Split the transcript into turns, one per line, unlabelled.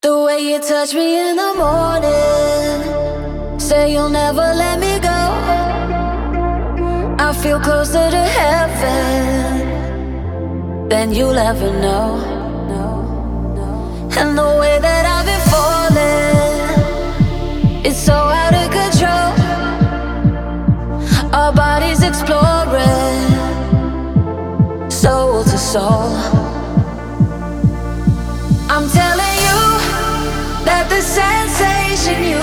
The way you touch me in the morning, say you'll never let me go. I feel closer to heaven than you'll ever know. And the way that I've been falling, it's so out of control. Our bodies exploring, soul to soul. I'm telling you that the sensation you